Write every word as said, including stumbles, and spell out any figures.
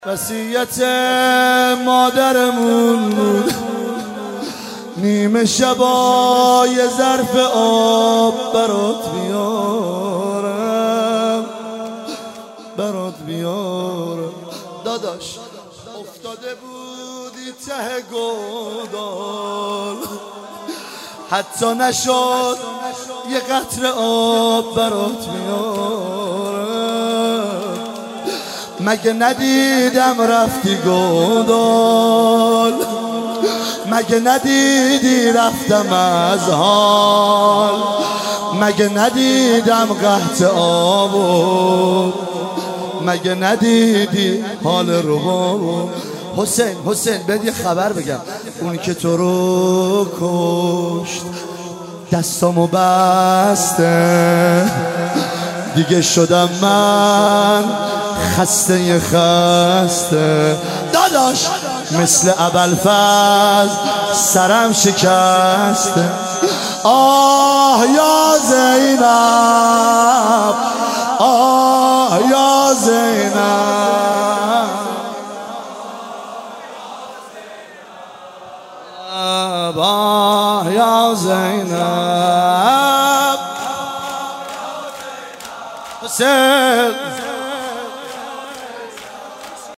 وصیت مادرمون بود نیمه شبا یه ظرف آب برات بیارم برات بیارم. داداش افتاده بودی ته گودال، حتی نشد یه قطره آب برات بیارم. مگه ندیدم رفتی گودال، مگه ندیدی رفتم از حال، مگه ندیدم قحط آبو، مگه ندیدی حال ربابو. حسین حسین بهت یه خبر بگم، اون که تو رو کشت دستامو بسته، دیگه شدم من خسته خسته. داداش مثل ابوالفضل سرم شکسته. آه یا زینب، آه یا زینب، آه یا زینب. حسین